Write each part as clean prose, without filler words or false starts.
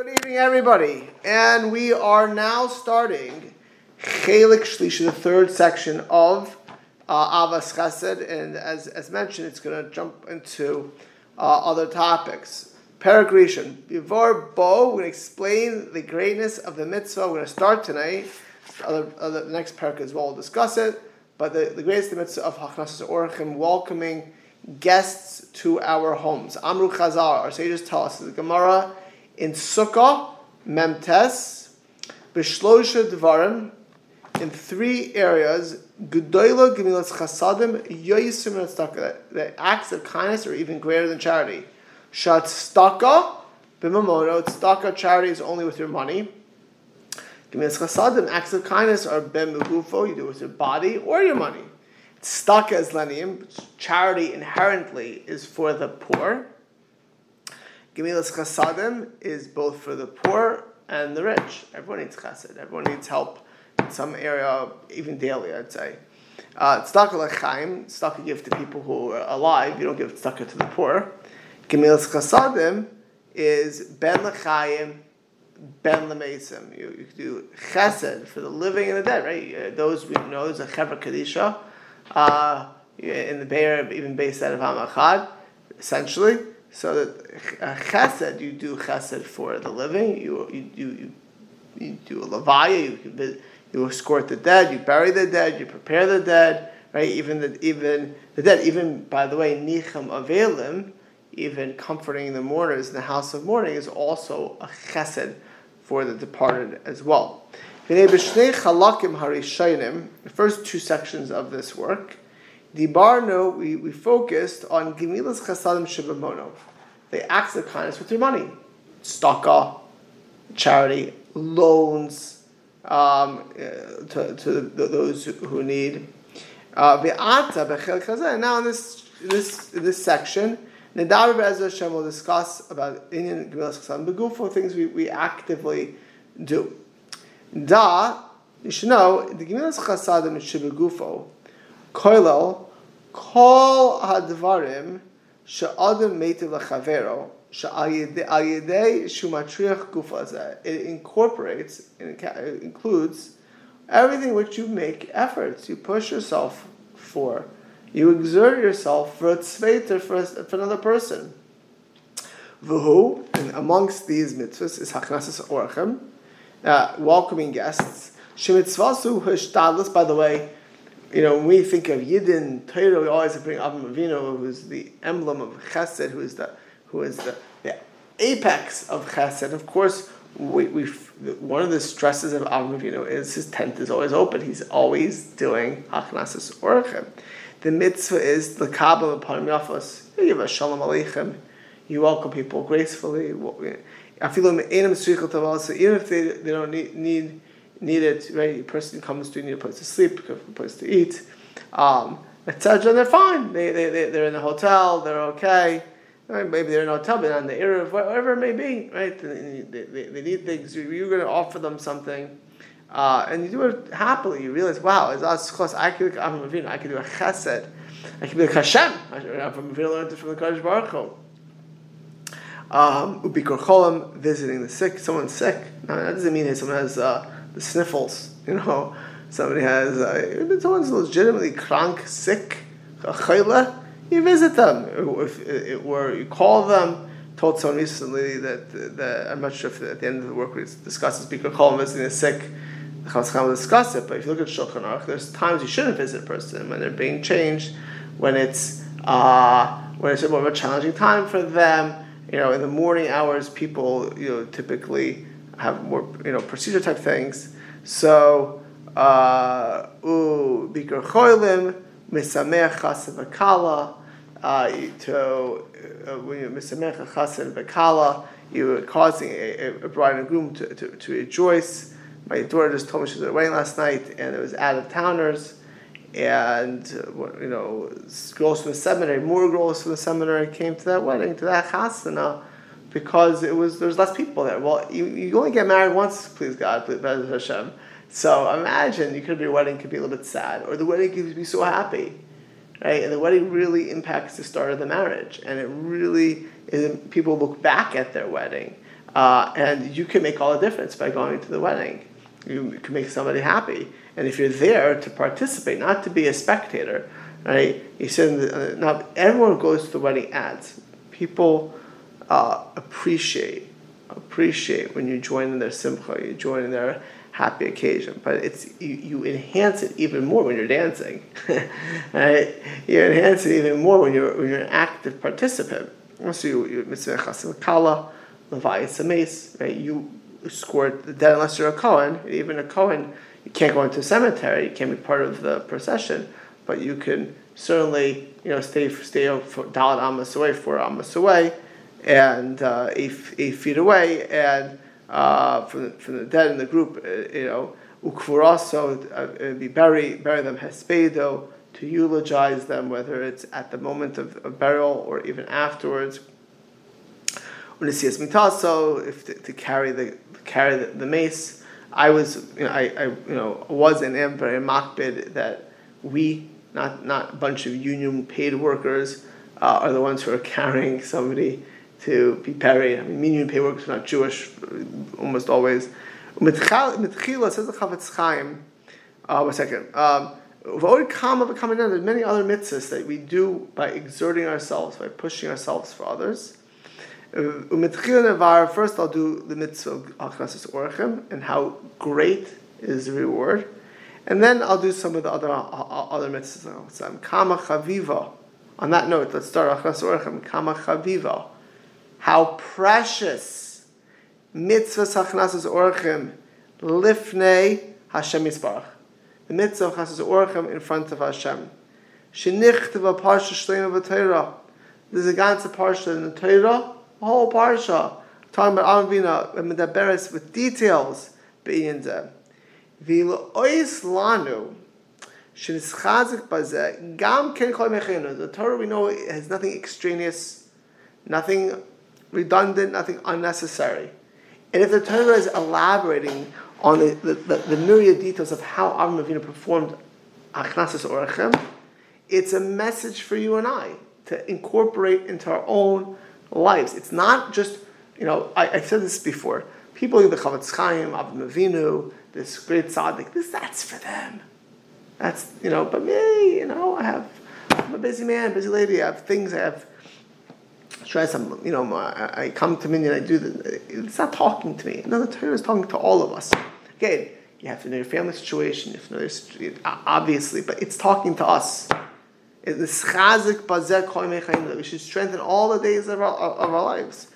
Good evening, everybody. And we are now starting Chelik Shlishi, the third section of Avas Chesed. And as mentioned, it's going to jump into other topics. Perek Rishon. Before Bo, we're going to explain the greatness of the mitzvah. We're going to start tonight. The next perek as well, we'll discuss it. But the greatest of the mitzvah of Hachnasas Orchim, welcoming guests to our homes. Amru Chazar, our sages tell us, the Gemara in Sukkah, Memtes, B'shlosha Dvarim, in three areas, Gedoyla Gemilas Chasadim, Yoyisum Tzedakah, the acts of kindness are even greater than charity. Shat Tzedakah, B'mamono, Tzedakah, charity is only with your money. Gemilas Chasadim, acts of kindness are B'mugufo, you do it with your body or your money. Tzedakah is lenium, charity inherently is for the poor. Gemilas Chasadim is both for the poor and the rich. Everyone needs chesed. Everyone needs help in some area, even daily, I'd say. Tzedakah l'chaim, tzedakah you give to people who are alive. You don't give tzedakah to the poor. Gemilas Chasadim is ben l'chaim, ben l'meisim. You do chesed for the living and the dead, right? Those we know, there's a chevra kadisha in the Be'er, even based out of Hamachad, essentially. So that chesed, you do chesed for the living. You do a levaya. You escort the dead. You bury the dead. You prepare the dead. Right? Even the dead. Even, by the way, nicham avelim, even comforting the mourners in the house of mourning is also a chesed for the departed as well. The first two sections of this work. Dibarno, we focused on Gemilas Chasadim Shibamono, the acts of kindness with your money, tzedakah, charity, loans to those who need. Now in this section, Nadav Be'ezer Hashem will discuss about Inyan Gemilas Chasadim Begufo, things we actively do. You should know the Gemilas Chasadim Shibegufo. Koilel, kol hadvarim she'adam meitiv l'chavero she'ayidei shumatriach gufa. It incorporates, it includes everything which you make efforts, you push yourself for, you exert yourself for a tzveiter, for another person. V'hu, and amongst these mitzvahs is hachnasas orchim, welcoming guests. Shemitzvasu hishtadlus, by the way. You know, when we think of Yidden Torah, we always bring Avraham Avinu, who's the emblem of Chesed, who is the apex of Chesed. Of course, one of the stresses of Avraham Avinu is his tent is always open. He's always doing Hachnasas Orchim. The mitzvah is the Kabbal upon Yafos. You give a Shalom Aleichem. You welcome people gracefully. So even if they don't need it, right? A person comes to need a place to sleep, a place to eat, etc. They're fine. They're in the hotel. They're okay. Right? Maybe they're in a hotel, but on the Erev, whatever it may be, right? They need things. You're going to offer them something, and you do it happily. You realize, wow, it's us close. I could do a chesed. I could be like Hashem. Avram Avinu learned it from the Kadosh Baruch Hu. Ubikur cholam, visiting the sick. Someone's sick. Now, that doesn't mean that someone has the sniffles, somebody has, someone's legitimately crank, sick, chayla, you visit them, or you call them. Told someone recently that I'm not sure if at the end of the work we discuss this, because call them visiting the sick, the Chafetz Chaim will discuss it, but if you look at Shulchan Aruch, there's times you shouldn't visit a person, when they're being changed, when it's more of a challenging time for them, in the morning hours, people, typically have more, procedure type things. So, Bikur Choilim, Misamech Chasen V'Kala, when you're Misamech Chasen V'Kala, you're causing a bride and groom to rejoice. My daughter just told me she was at a wedding last night, and it was out-of-towners, and, girls from the seminary, more girls from the seminary came to that wedding, to that chasana, because there was less people there. Well, you only get married once, please God, please Hashem. So imagine, your wedding could be a little bit sad, or the wedding could be so happy, right? And the wedding really impacts the start of the marriage, and it really is. People look back at their wedding and you can make all the difference by going to the wedding. You can make somebody happy, and if you're there to participate, not to be a spectator, right? You said not everyone goes to the wedding ads. People appreciate when you join in their simcha, you join in their happy occasion, but you enhance it even more when you're dancing, right? You enhance it even more when you're an active participant. So you mitzvah chasim kala, levayis ames, right? You escort the dead unless you're a Kohen. Even a Kohen, you can't go into a cemetery, you can't be part of the procession, but you can certainly, stay for Dalet Amos away, 4 Amos away, and 8 feet away, and from the dead in the group, ukvuraso, bury them hespedo, to eulogize them, whether it's at the moment of burial or even afterwards. Unisias mitaso, to carry the mace. I was and am very makbid that we, not a bunch of union paid workers, are the ones who are carrying somebody to be buried. I mean, union paid workers are not Jewish, almost always. Mitchila says the Chavetz Chaim. One second. There's many other mitzvahs that we do by exerting ourselves, by pushing ourselves for others. First, I'll do the mitzvah of Achnasas Orchim and how great is the reward, and then I'll do some of the other mitzvahs. Kama chaviva. On that note, let's start Achnasas Orchim. Kama chaviva. How precious mitzvahs Achnasas Orchim lifnei Hashem Yisbarach. The mitzvah of Achnasas Orchim in front of Hashem. Shenichteva parsha shleima v'Torah. There's a ganze parsha in the Torah. A whole parsha talking about Avinu and Medaberes with details. Be'inzeh v'ilo ois lanu shenischazek bazeh gam ken kol mechenu. The Torah, we know, it has nothing extraneous, nothing redundant, nothing unnecessary. And if the Torah is elaborating on the myriad details of how Avinu performed Achnasas Orchim, it's a message for you and I to incorporate into our own lives. It's not just, I've said this before. People like the Chavetz Chaim, Avram Avinu, this great tzaddik, that's for them. That's, but me, I'm a busy man, busy lady. I have things, I come to Minyan, I do this. It's not talking to me. No, the Torah is talking to all of us. Again, you have to know your family situation, you have to know your, obviously, but it's talking to us. We should strengthen all the days of our lives.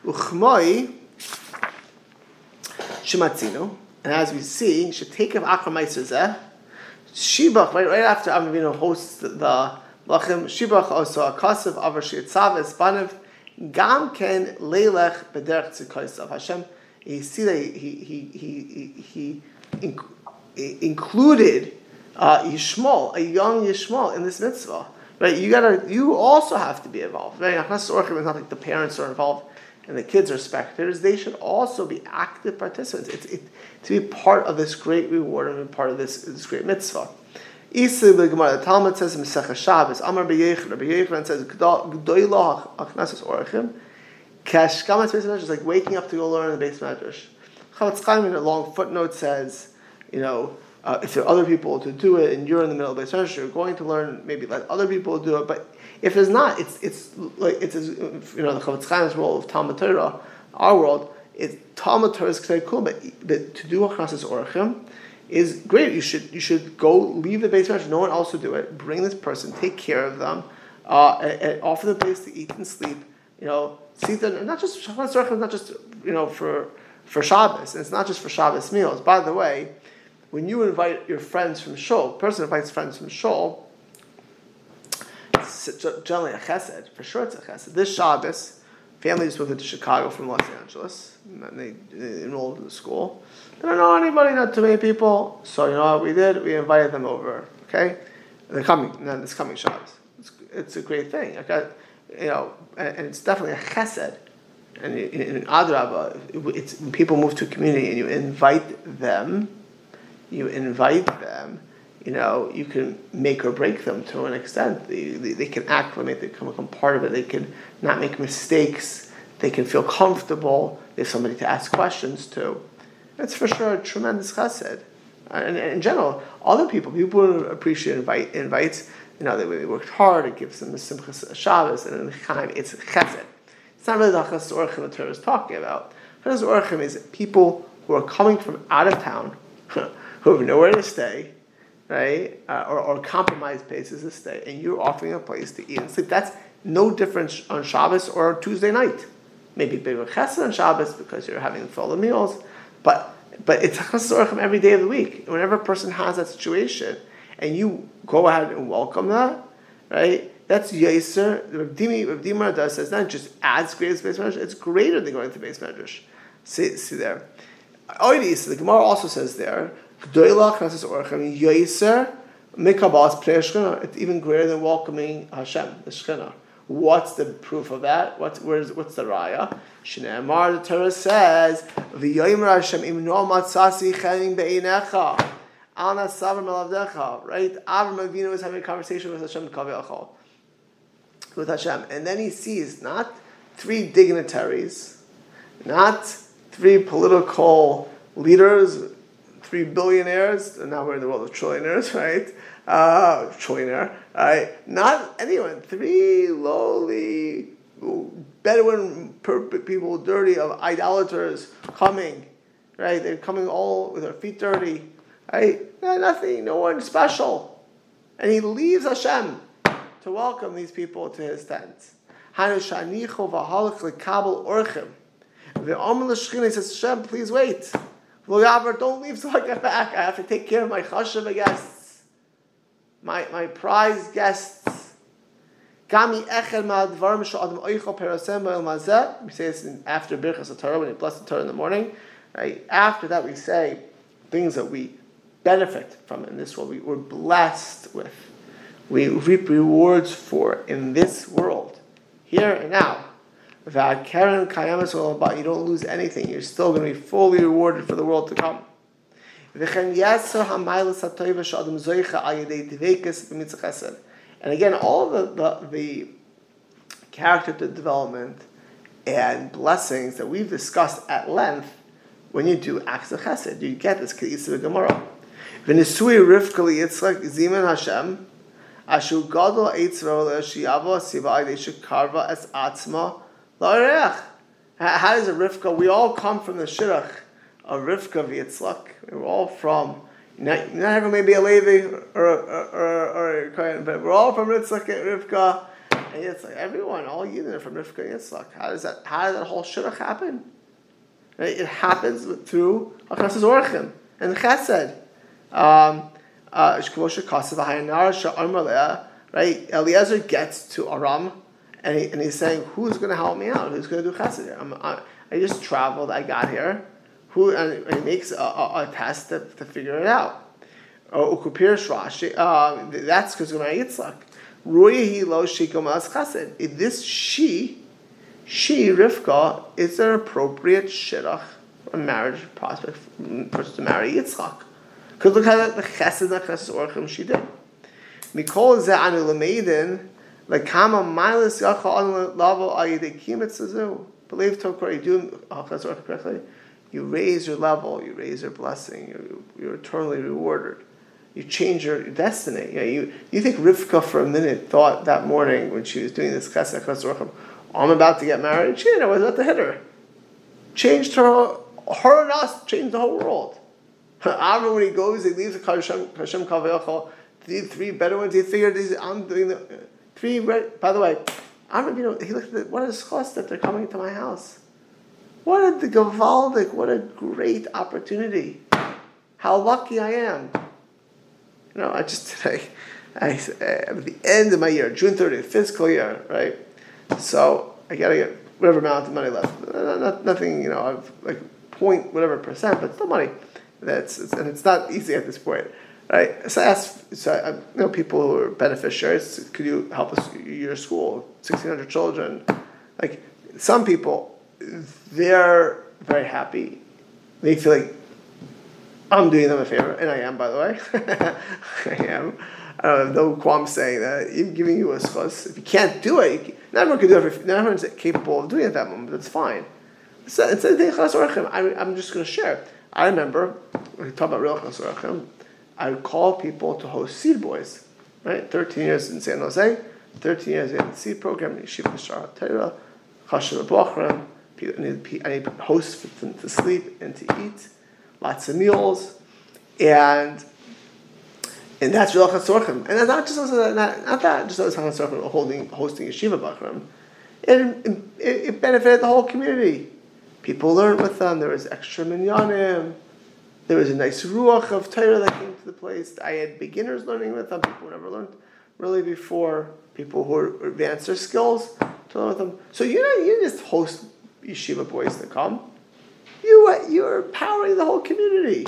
And as we see, should take of Akramaiser Shibach, right after Avinu hosts the Lachim, Shibach also a kasav avar sheitzav espanav gam ken leilech bederech tzikosav. Hashem, you see that he included Yishmael, a young Yishmael, in this mitzvah, right? You also have to be involved, right? Achnasas Orchim is not like the parents are involved and the kids are spectators. They should also be active participants. To be part of this great reward and be part of this great mitzvah. The Talmud says in Masechah Shabbos, Amar B'Yechon says, G'doyla Achnasas Orchim, Kashkamas Beis Medrash is like waking up to go learn in the Beis Medrash. Chavetz Chaim in a long footnote says, if there are other people to do it and you're in the middle of the Beis Medrash, you're going to learn, maybe let other people do it. But if there's not, it's the Chavetz Chaim's role of Talmud Torah, our world, Talmud Torah is very cool, but to do Achnasas Orchim is great. You should go leave the Beis Medrash, no one else will do it. Bring this person, take care of them, and offer them a place to eat and sleep. See that not just Achnasas Orchim, not just for Shabbos, and it's not just for Shabbos meals. By the way, when you invite your friends from shul, a person invites friends from shul, it's generally a chesed. For sure, it's a chesed. This Shabbos, families moved into Chicago from Los Angeles, and they enrolled in the school. They don't know anybody, not too many people. So you know what we did? We invited them over. Okay, they're coming. This coming Shabbos. It's a great thing. Okay, and it's definitely a chesed. And in Adrabah, it's when people move to a community and you invite them. You can make or break them to an extent. They can acclimate, they can become part of it, they can not make mistakes, they can feel comfortable, There's somebody to ask questions to. It's for sure a tremendous chesed. And in general, other people who appreciate invites, they worked hard, it gives them the Simchas Shabbos, and in the Chaim, it's chesed. It's not really the Chesed Orchim the Torah is talking about. Chesed Orchim is people who are coming from out of town, who have nowhere to stay, right? Or compromised places to stay, and you're offering a place to eat and sleep. That's no different on Shabbos or Tuesday night. Maybe big chesed on Shabbos because you're having full of meals, but it's chesed orchim every day of the week. Whenever a person has that situation, and you go ahead and welcome that, right? That's Yaiser. Rav Dimar does says not just as great as Beis Medrash, it's greater than going to Beis Medrash. See there. So the Gemara also says there, G'doila chesed orchim Yaiser mikabas pnei Shechina. It's even greater than welcoming Hashem, the Shechina. What's the proof of that? What's the raya? Shneimar, the Torah says, "V'yomer Hashem im no matzasi chenim beinecha, al nasavar melavdecha." Right? Avram Avinu is having a conversation with Hashem Kaviyachol, with Hashem, and then he sees not 3 dignitaries, not 3 political leaders, 3 billionaires, and now we're in the world of trillionaires, right? Trillionaire, right? Not anyone. 3 lowly Bedouin people, dirty of idolaters coming, right? They're coming all with their feet dirty, right? Nothing, no one special. And he leaves Hashem to welcome these people to his tent. He says, Hashem, please wait. Don't leave till I get back. I have to take care of my chashav guests. My prized guests. We say this after Birchas Torah, when you bless the Torah in the morning. Right? After that, we say things that we benefit from in this world. We're blessed with. We reap rewards for in this world, here and now. Without Karen Kayamas, you don't lose anything. You're still going to be fully rewarded for the world to come. And again, all the character development and blessings that we've discussed at length, when you do acts of chesed, you get this K'isa Gemara. V'nisui Rivka liYitzchak zimen Hashem, ashu gadol eitzro le'ashiyava sivai de'shekarva es atzma la'areach. How does a Rivka? We all come from the shidduch of Rivka v'Yitzchak. We're all from. Not everyone may be a Levi or a Kohen, but we're all from Yitzchak and Rivka, and it's like everyone, all Yidden are from Rivka and Yitzchak. How does that whole shidduch happen? Right? It happens through Chesed Orchim and Chesed. Right? Eliezer gets to Aram, and he's saying, "Who's going to help me out? Who's going to do Chesed here? I just traveled. I got here." And he makes a test to figure it out. That's because of my Yitzchak. This she Rivka, is an appropriate shidduch, a marriage prospect for to marry Yitzchak. Because look how the chesed and chesed orchim she did. Mikol ze'anu l'meidin l'kama milas yacha anu lavo ayidei kimitzazu. Believe Tokor, you do chesed orchim correctly. You raise your level, you raise your blessing, you're eternally rewarded. You change your destiny. You think Rivka for a minute thought that morning when she was doing this chesed orchim, I'm about to get married? She didn't know I was about to hit her. Changed her and us, changed the whole world. Avram, when he goes, he leaves the Hashem Kavayachal, the 3 Bedouins, he figured I'm doing the 3, by the way, Avram, he looked at what a schos that they're coming to my house. What a gavaldik, what a great opportunity. How lucky I am. I just today, at the end of my year, June 30th, fiscal year, right? So I got to get whatever amount of money left. Nothing, I've like point whatever percent, but still money. And it's not easy at this point, right? So I asked, people who are beneficiaries, could you help us, your school, 1,600 children? Like, some people, they're very happy. They feel like I'm doing them a favor, and I am, by the way. I am. I don't have no qualm saying that. Even giving you a schos. If you can't do it, not everyone can do it. Not everyone's capable of doing it at that moment. That's fine. So I'm just going to share. I remember, when we talk about Real Chas Orachim, I would call people to host Seed Boys, right? 13 years in San Jose, 13 years in the Seed program, Yeshiva Shara Torah, Chashav B'Achram. I need hosts for them to sleep and to eat, lots of meals, and that's Real Chas Orachim. And not that just Chas Orachim hosting Yeshiva B'Achram. It benefited the whole community. People learned with them. There was extra minyanim. There was a nice ruach of Torah that came to the place. I had beginners learning with them. People who never learned really before. People who advanced their skills to learn with them. So you just host yeshiva boys to come. You're empowering the whole community.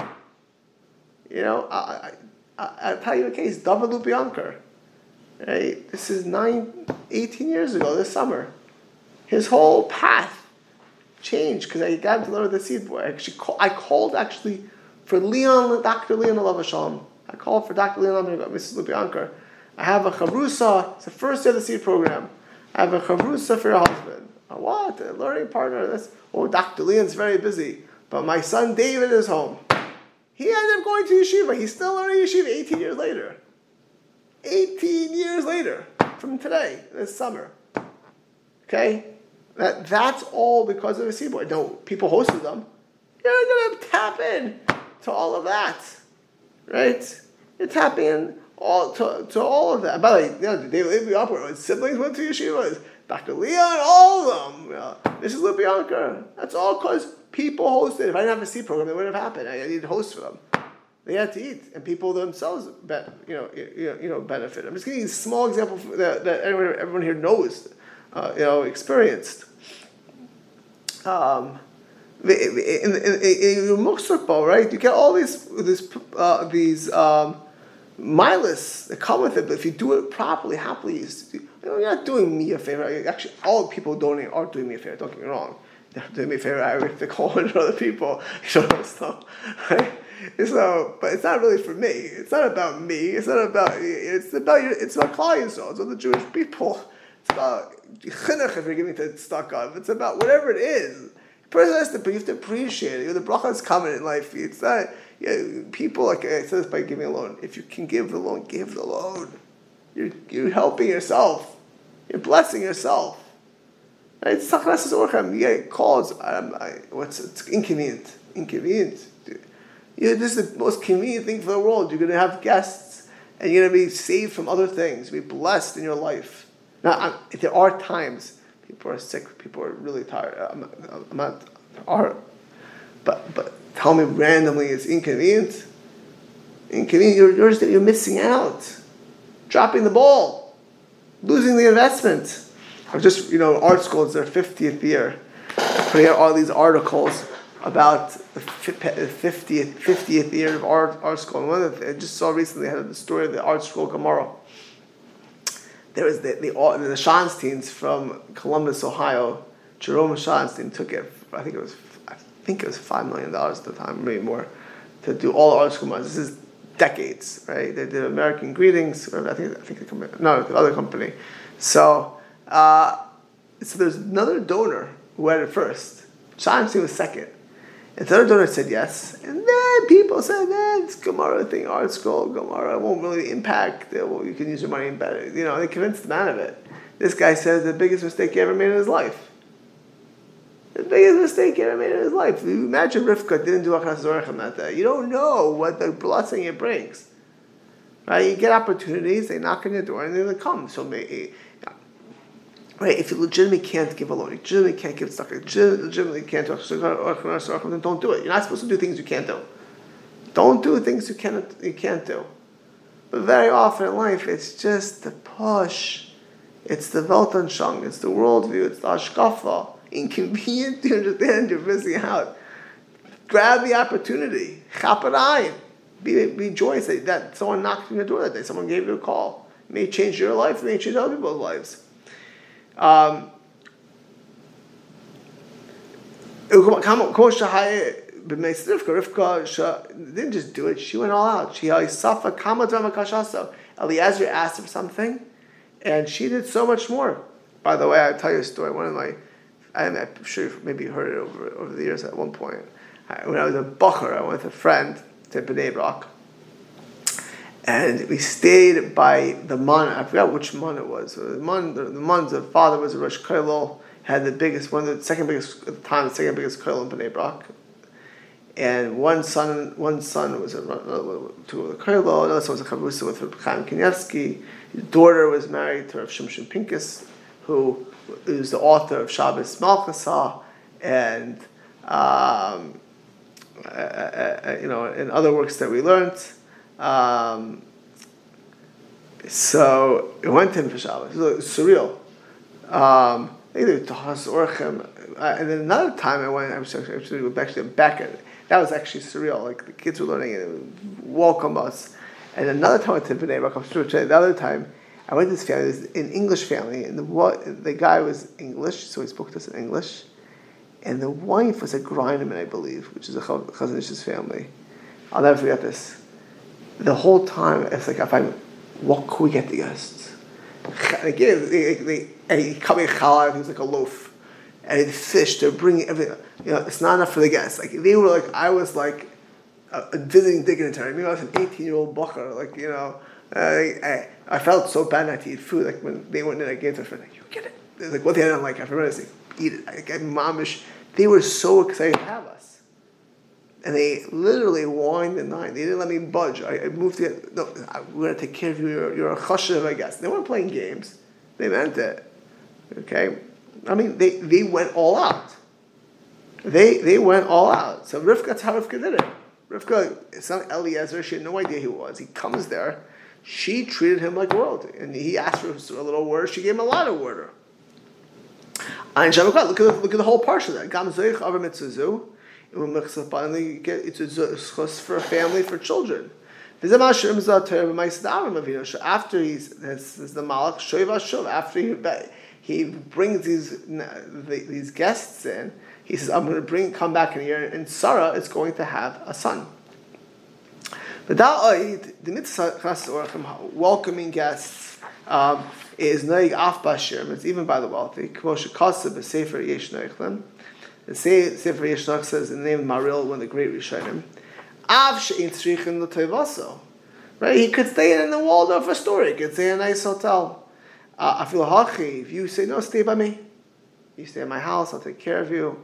I'll tell you a case. David Lupianker. Right? This is 18 years ago. This summer, his whole path changed because I got him to learn the Seed Boy. I called for Dr. Leon Alav Shalom. I called for Dr. Leon Alav Mrs. Lupianker. I have a chavrusa. It's the first year of the Seed program. I have a chavrusa for your husband. What? A learning partner? Dr. Leon's very busy, but my son David is home. He ended up going to yeshiva. He's still learning yeshiva 18 years later. 18 years later from today, this summer. Okay? That's all because of a Seed Boy. No, people hosted them. You're going to tap in to all of that. Right? You're tapping in to all of that. By the way, they lived the upward. His siblings went to yeshivas. Dr. Leon, all of them. This is Lupianker. That's all because people hosted. If I didn't have a Seed program, it wouldn't have happened. I needed hosts for them. They had to eat, and people themselves, benefit. I'm just giving you a small example that everyone here knows, experienced. In Muksukbo, right? You get all these milas that come with it, but if you do it properly, happily, you're not doing me a favor. Actually, all people donating are doing me a favor. Don't get me wrong. They're doing me a favor. I have to call 100 other people. Right? So, but it's not really for me. It's not about me. It's not about. It's about Klal Yisrael. It's about the Jewish people. It's about chinuch if you're giving to tzedakah. It's about whatever it is. The person has to. You have to appreciate it. The bracha is coming in life. It's not. People like I said this by giving a loan. If you can give the loan, give the loan. You're helping yourself. You're blessing yourself. Right? It's tachlis orchem. You get calls. It's inconvenient. This is the most convenient thing for the world. You're going to have guests, and you're going to be saved from other things. Be blessed in your life. Now, there are times people are sick. People are really tired. I'm not. But tell me randomly, it's inconvenient. You're missing out, dropping the ball, losing the investment. Or just art school is their 50th year, putting out all these articles about the 50th year of art school. And I just saw recently, I had the story of the art school Gemara. There was the Schonsteins from Columbus, Ohio. Jerome Schonstein took it. I think it was $5 million at the time, maybe more, to do all the art school months. This is decades, right? They did American Greetings. I think the other company. So there's another donor who had it first. Schonstein was second. And the other donor said yes. And then people said, it's Gemara thing, art school, Gemara won't really impact. You can use your money better. They convinced the man of it. This guy says the biggest mistake he ever made in his life. The biggest mistake he ever made in his life. Imagine Rivka didn't do Achas Zorachem that day. You don't know what the blessing it brings. Right? You get opportunities, they knock on your door, and they come. So right, if you legitimately can't give a loan, you legitimately can't give stuff, you legitimately can't do then don't do it. You're not supposed to do things you can't do. Don't do things you can't do. But very often in life, it's just the push. It's the Weltanschauung. It's the worldview. It's the hashkafa. Inconvenient to understand you're missing out. Grab the opportunity. Chaparayim. Be joyous that someone knocked on your door that day. Someone gave you a call. It may change your life. It may change other people's lives. Rivka didn't just do it, she went all out. Eliezer asked for something, and she did so much more. By the way, I'll tell you a story. I'm sure you've maybe heard it over the years at one point. When I was a bacher, I went with a friend to Bnei Brak. And we stayed by the man. I forgot which man it was. The father was a Rosh Kollel, had the biggest, the second biggest at the time, the second biggest kollel in Bnei Brak. And one son was to the kollel, another son was a chavrusa with Reb Chaim Kanievsky. His daughter was married to Rav Shimshon Pincus, who is the author of Shabbos Malchasah, and in other works that we learned. So it went to him for Shabbos. It was surreal. Either to Has Orchem, and then another time I went. I was actually back at. That was actually surreal. Like the kids were learning and it would welcome us. And another time I went to Bnei Brak. The other time I went to this family. It was an English family, and the guy was English, so he spoke to us in English. And the wife was a Greineman, I believe, which is a Chazon Ish's family. I'll never forget this. The whole time, it's like, what could we get the guests? He cut me a challah, he was like a loaf. And he had fish, they're bringing everything. It's not enough for the guests. Like, they were like, I was like a visiting dignitary. I was an 18-year-old bacher. Like, I felt so bad not to eat food. Like, when they went in, I gave to a friend, like, you get it. They're like, what the hell? I'm like, I remember saying, eat it. I get mamish. They were so excited to have us. And they literally whined and dined. They didn't let me budge. I moved to no, we're going to take care of you. You're a chashav, I guess. They weren't playing games. They meant it. Okay? I mean, they went all out. They went all out. So that's how Rivka did it. Rivka, it's not Eliezer. She had no idea who he was. He comes there. She treated him like royalty. And he asked for a little word. She gave him a lot of word. And look at the whole parsha there. Gam zoich avar mitzuzu. It's a schus for a family, for children. After he's the malach shoiv, after he brings these guests in, he says, "I'm going to come back in here, and Sarah is going to have a son." But the mitzvah welcoming guests is noig af bashir. It's even by the wealthy. K'moshe kaseh b'sefer yesh noichlem. The Sefer Yeshnach says in the name of Maril, one of the great Rishonim, Av she'in tzrichin l'toivaso. Right? He could stay in the Waldorf Astoria. He could stay in a nice hotel. Afil hachi, if you say, no, stay by me. You stay at my house, I'll take care of you.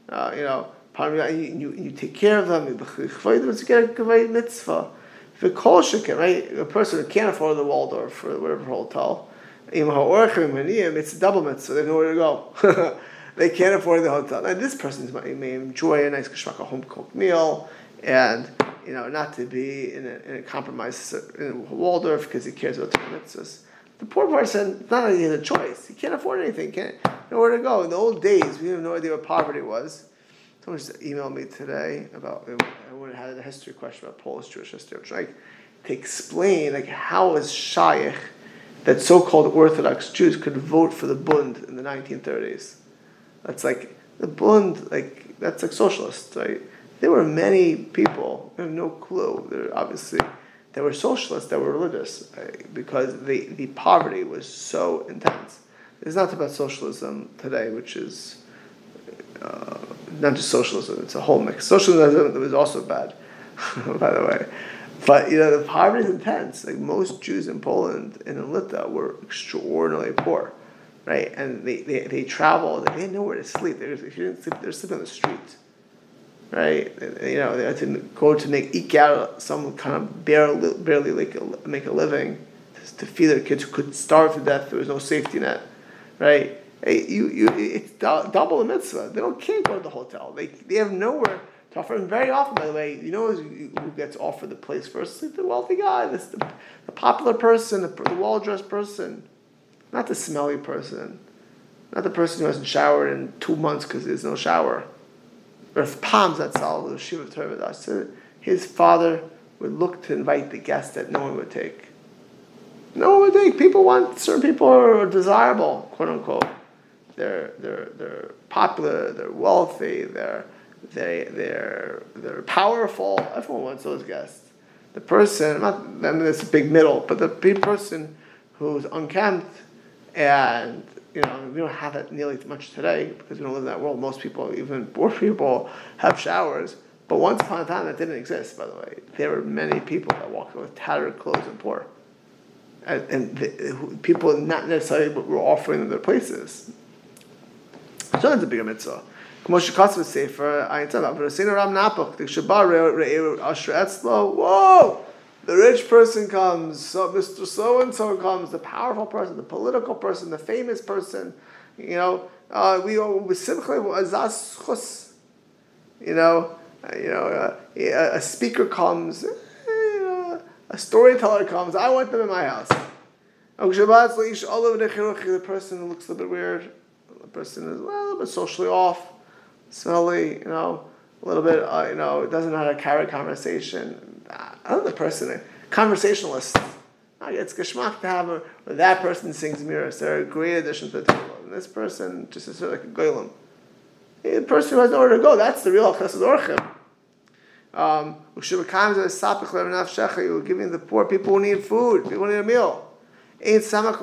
You take care of them. You get a great mitzvah. Right? A person who can't afford the Waldorf or whatever hotel, it's a double mitzvah. They have nowhere to go. They can't afford the hotel. Now, this person may enjoy a nice kashmaka home cooked meal, and not to be in a compromise in Waldorf because he cares about the mitzvahs. The poor person, it's not that he has a choice. He can't afford anything. Can't know where to go. In the old days, we have no idea what poverty was. Someone just emailed me today about. I had a history question about Polish Jewish history. I'm trying to explain how is shaykh that so-called Orthodox Jews could vote for the Bund in the 1930s. That's like the Bund, that's like socialists, right? There were many people, we have no clue. There were socialists that were religious, right? Because the poverty was so intense. It's not about socialism today, which is not just socialism; it's a whole mix. Socialism was also bad, by the way. But the poverty is intense. Like most Jews in Poland and in Lithuania were extraordinarily poor. Right, and they traveled. They had nowhere to sleep. If you didn't sleep, they were sleeping on the street. Right, they had to go to eke out some kind of barely make a living to feed their kids who could starve to death. There was no safety net. Right, it's double the mitzvah. They can't go to the hotel. They have nowhere to offer. And very often, by the way, who gets offered the place first? It's the wealthy guy. The popular person, the well-dressed person. Not the smelly person. Not the person who hasn't showered in 2 months because there's no shower. Rav Pam Zatzal, the Shiva Torah, said his father would look to invite the guests that no one would take. No one would take. Certain people are desirable, quote unquote. They're popular, they're wealthy, they're powerful. Everyone wants those guests. The person, it's a big middle, but the big person who's unkempt and we don't have it nearly much today because we don't live in that world. Most people, even poor people, have showers. But once upon a time, that didn't exist, by the way. There were many people that walked with tattered clothes and poor. And people not necessarily were offering them their places. So that's a bigger mitzvah. Whoa! The rich person comes, so Mr. So-and-so comes, the powerful person, the political person, the famous person, a speaker comes, a storyteller comes, I want them in my house. The person looks a little bit weird, the person is a little bit socially off, smelly, a little bit, doesn't know how to carry conversation. Another person, a conversationalist. It's geschmack to have that person sings mirrors. They're a great addition to the table. And this person just is sort of like a goylem. The person who has nowhere to go, that's the real chesed orchim. You're giving the poor people who need food, people who need a meal. And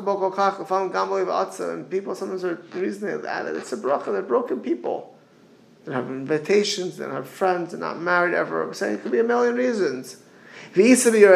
people sometimes are reasoning that it's a bracha, they're broken people. They don't have invitations, they don't have friends, they're not married ever. I'm saying it could be a million reasons. Actually,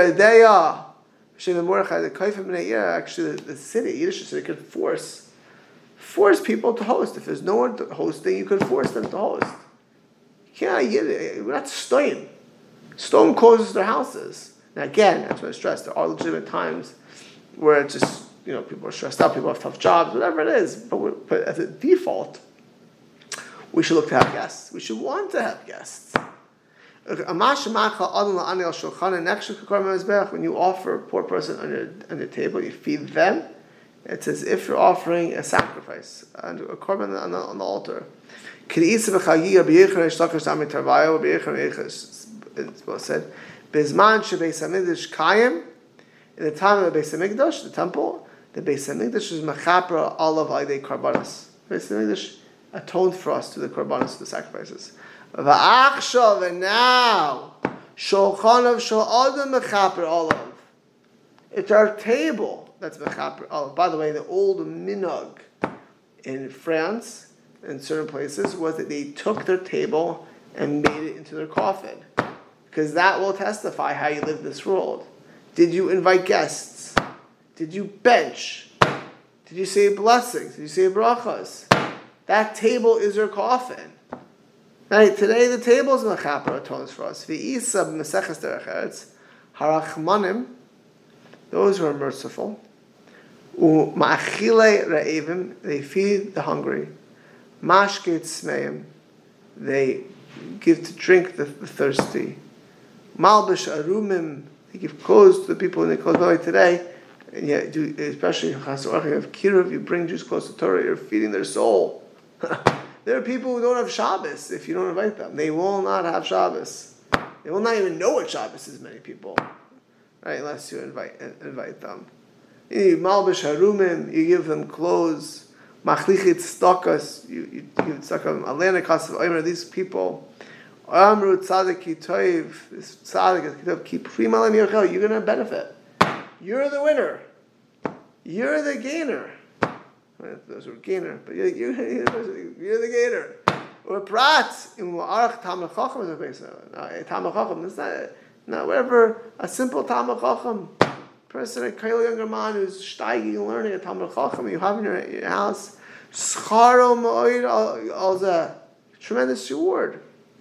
the city, Yiddish city, could force people to host. If there's no one hosting, you could force them to host. We're not stoning. Stone closes their houses. Now again, that's what I stress. There are legitimate times where it's just, people are stressed out, people have tough jobs, whatever it is. But as a default, we should look to have guests. We should want to have guests. When you offer a poor person on your table, you feed them. It's as if you're offering a sacrifice and a korban on the altar. It's well said. In the time of the Beis Hamikdash, the temple, the Beis Hamikdash is mechapra olav aydei karbanos. Beis Hamikdash atoned for us to the korbanos, the sacrifices. And now, shulchanav shel adam mechaper olav. It's our table that's mechaper olav. By the way, the old minhag in France, in certain places, was that they took their table and made it into their coffin, because that will testify how you live this world. Did you invite guests? Did you bench? Did you say blessings? Did you say brachas? That table is your coffin. Right? Today the table is mechaper, atones for us. V'isa b'meseches derech eretz harachmanim, those who are merciful. U'ma'achile ra'evim, they feed the hungry. Mashke tzmeim, they give to drink the thirsty. Malbish arumim, they give clothes to the people in the clothes. By the way, today, and yet, especially in Chas Orach, you have kiruv, you bring Jews close to Torah, you're feeding their soul. There are people who don't have Shabbos if you don't invite them. They will not have Shabbos. They will not even know what Shabbos is, many people. Right, unless you invite them. You malbish harumim, you give them clothes. Machlichit stokas, you give tzedakah. Alena kasav omer, these people. Amru tzadik yitoiv, this tzadik yitoiv, keep primalim yochel, you're going to benefit. You're the winner. You're the gainer. Those who are gainer, but you're the gainer. Or prat, arach tamar chacham is a place. Tamar chacham, it's not whatever, a simple tamar chacham. Person, a younger man who's steiging and learning a tamar chacham, you have in your house, scharo ma'oid al zeh, tremendous reward.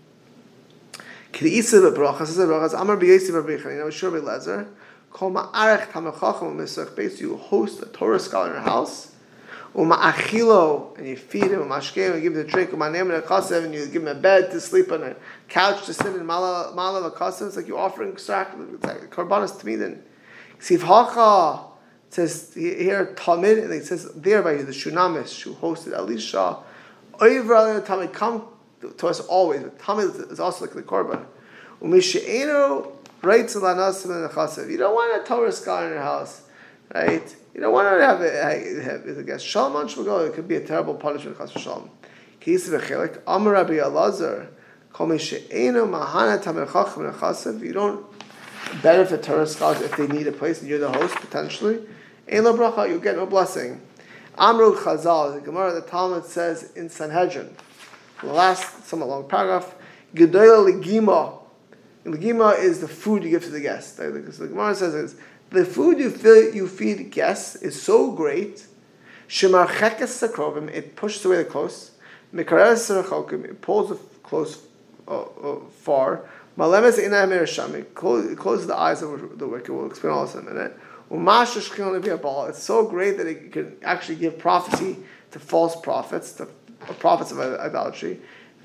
K'di'isa b'brachas, amar b'yesi b'bricha, sure b'lezer, kol ma'arech tamar chacham u'misach, basically you host a Torah scholar in your house, Uma'achilo, and you feed him, umashkem, and you give him a drink, umanem and a kasev, and you give him a bed to sleep on, a couch to sit in, malav a kasev. It's like you're offering korbanos to me. Then, Siv Hacha says here Talmid, and it says there by the Shunamis who hosted Elisha. Oivra Talmid, come to us always. But Talmid is also like the korban. Umisheinu writes lanasim in the kasev. You don't want a Torah scholar in your house, right? You don't want to have a guest. Shalom on Shmagol, it could be a terrible punishment. Chas v'shalom. K'yis v'chelik, Amar Rabbi Elazar, Kol mi she'enu mahana tamer chacham nechasev. You don't benefit Torah scholars if they need a place and you're the host, potentially. Ein lo bracha, you get no blessing. Amru Chazal, the Gemara, the Talmud says in Sanhedrin, the last somewhat long paragraph, Gedola Legima. Legima is the food you give to the guest. So the Gemara says is the food you feed guests is so great. Shemarchekes sakrovim, it pushes away the close. Mekareres serachokim, it pulls the close far. Malemes inay merasham, it closes the eyes of the wicked. We'll explain all this in a minute. It's so great that it can actually give prophecy to false prophets, to prophets of idolatry.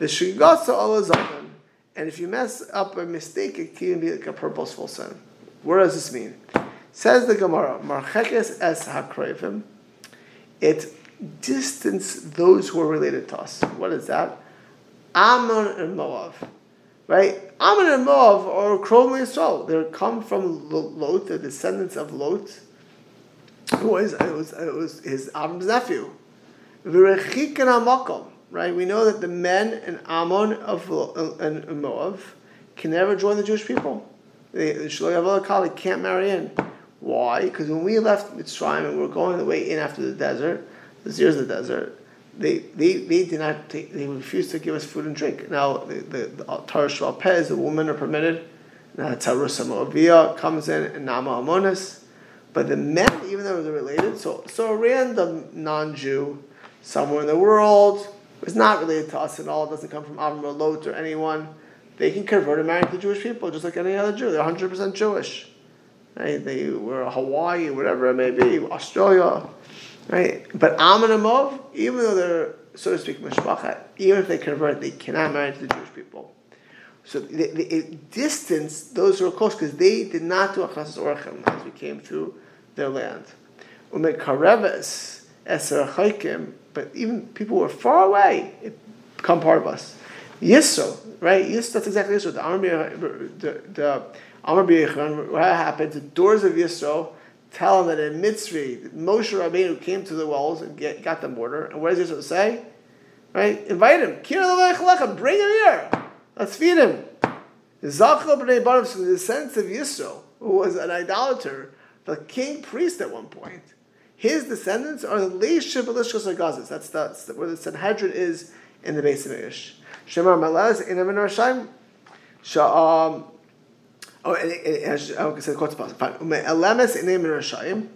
And if you mess up a mistake, it can be like a purposeful sin. What does this mean? Says the Gemara, Marchekes es hakroivim, it distanced those who are related to us. What is that? Ammon and Moab. Right? Ammon and Moab are Krom Yisrael. They come from Lot, the descendants of Lot. It was his Avram's nephew. Right? We know that the men in Ammon and Moab can never join the Jewish people. They can't marry in. Why? Because when we left Mitzrayim and we were going the way in after the desert, the years of the desert, they did not take, they refused to give us food and drink. Now the Torah Shval Peh is the women are permitted. Now Tarusa Moaviyah comes in and Nama Amonis. But the men, even though they're related, so a random non-Jew somewhere in the world is not related to us at all, doesn't come from Avram or Lot or anyone, they can convert and marry to Jewish people just like any other Jew. They're 100% Jewish. Right? They were Hawaii, whatever it may be, Australia. Right? But Ammon and Moab, even though they're, so to speak, mishpacha, even if they convert, they cannot marry to the Jewish people. So it distanced those who were close because they did not do achasas orchim as we came through their land. Umekareves eser chaykim, but even people who were far away, it become part of us. Yisro, right? Yisro, that's exactly Yisro. The Amar B'Yechon, what happened? The doors of Yisro tell them that in Mitzri, Moshe Rabbeinu came to the wells and got them water. And what does Yisro say? Right? Invite him. Bring him here. Let's feed him. Zachal b'nei Barav, so the descendants of Yisro, who was an idolater, the king priest at one point, his descendants are the Leishim Elishkos Agazis. That's where the Sanhedrin is in the Beis Hamikdash. Shemar Malaz in Amin Rashayim. I said quotes fine. Elemes in Amin Rashayim.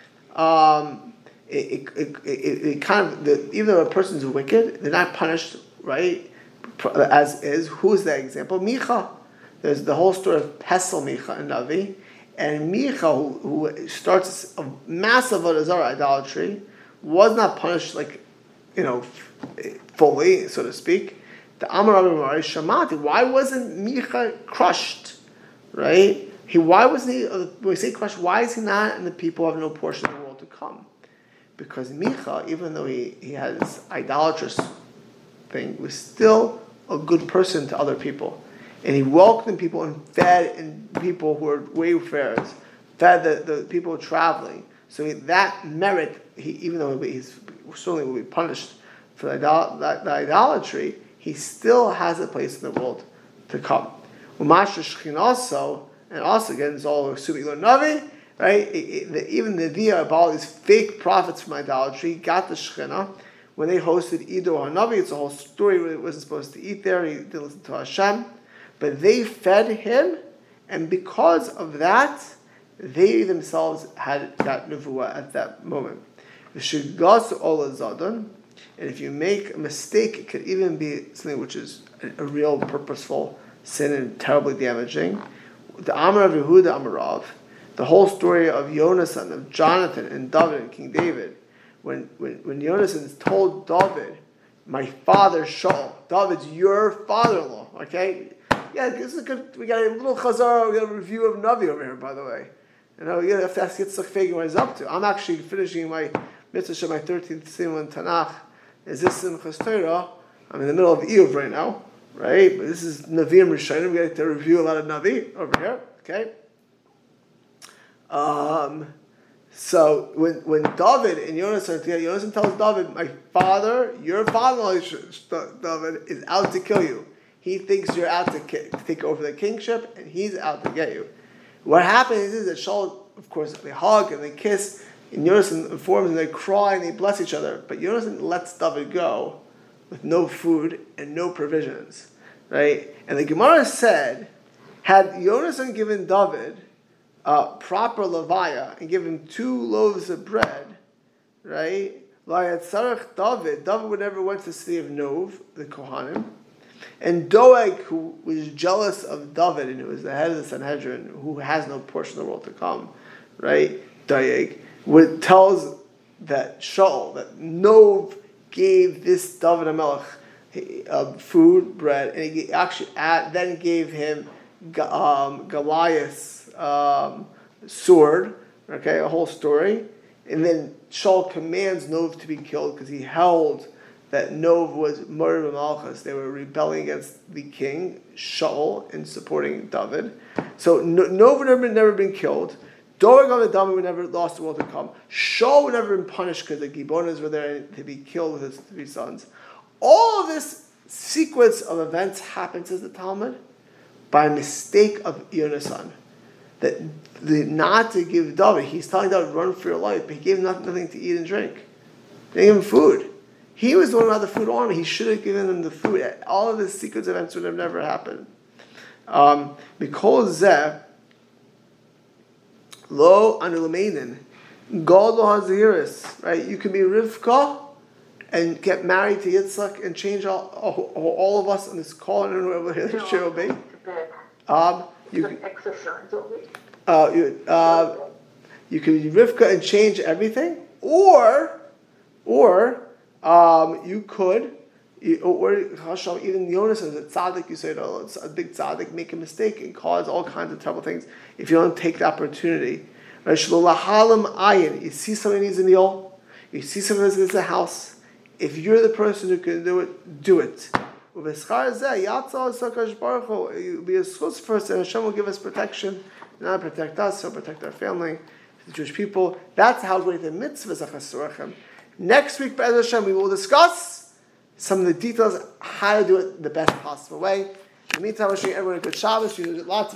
It kind of even though a person is wicked, they're not punished, right? As is, who's that example? Micha. There's the whole story of Pesel Micha and Navi, and Micha, who starts a massive Avodah Zarah idolatry, was not punished fully, so to speak. The Amar Rabbi Mari Shamati. Why wasn't Micha crushed? Right? Why wasn't he? When we say crushed, why is he not? And the people have no portion of the world to come, because Micha, even though he had this idolatrous thing, was still a good person to other people, and he welcomed people and fed and people who were wayfarers, fed the people traveling. So that merit, even though he certainly will be punished for the idolatry, he still has a place in the world to come. Also, and also again, it's all Subilo Navi, right? Even the idea about these fake prophets from idolatry got the Shekhinah. When they hosted Ido Hanavi, it's a whole story where he wasn't supposed to eat there, he didn't listen to Hashem. But they fed him, and because of that, they themselves had that Nevuah at that moment. And if you make a mistake, it could even be something which is a real purposeful sin and terribly damaging. The Amar of Yehuda Amarav, the whole story of Yonasan, of Jonathan and David and King David, when Yonasan told David, my father Shaul, David's your father-in-law, okay? Yeah, this is good. We got a little chazar, we got a review of Navi over here, by the way. You have to ask Yitzchak Fagin what he's up to. I'm actually finishing my mitzvah, my 13th Simon Tanakh. Is this Simchas Torah? I'm in the middle of Iyov right now, right? But this is Naviim Rishonim. We got to review a lot of Navi over here, okay? So when David and Yonasan together, Yonasan tells David, my father, your father-in-law, David, is out to kill you. He thinks you're out to take over the kingship, and he's out to get you. What happens is that Shaul, of course, they hug and they kiss. And Yonasan informs them, they cry and they bless each other. But Yonasan lets David go with no food and no provisions, right? And the Gemara said, had Yonasan given David proper levaya and given him 2 loaves of bread, right? David would never went to the city of Nov, the Kohanim. And Doeg, who was jealous of David and who was the head of the Sanhedrin, who has no portion of the world to come, right? Doeg tells that Shaul, that Nov gave this David HaMelech food, bread, and he actually then gave him Goliath's sword, okay, a whole story. And then Shaul commands Nov to be killed because he held that Nov was murder Malchus. They were rebelling against the king, Shaul, in supporting David. So Nov would never been killed. Doeg of David would never lost the world to come. Shaul would never been punished because the Gibonas were there to be killed with his 3 sons. All of this sequence of events happens, says the Talmud, by a mistake of Yonasan. That not to give David, he's telling David, run for your life, but he gave him nothing to eat and drink. They gave him food. He was the one who had the food on him. He should have given him the food. All of this sequence of events would have never happened. Because lo anulameinin, God lo haziris, right? You can be Rivka and get married to Yitzchak and change all of us on this call and whoever it should be. You can exercise you can be Rivka and change everything, or you could, or even Yonasan, a tzaddik, you say, it's a big tzaddik, make a mistake and cause all kinds of terrible things if you don't take the opportunity. You see somebody needs a meal, you see somebody needs a house. If you're the person who can do it, do it. You'll be a schus first, and Hashem will give us protection. Not protect us, He'll protect our family, the Jewish people. That's how great the mitzvah is. Next week, Be'ez Hashem, we will discuss some of the details, how to do it the best possible way. In the meantime, wishing everyone a good Shabbos. Lots of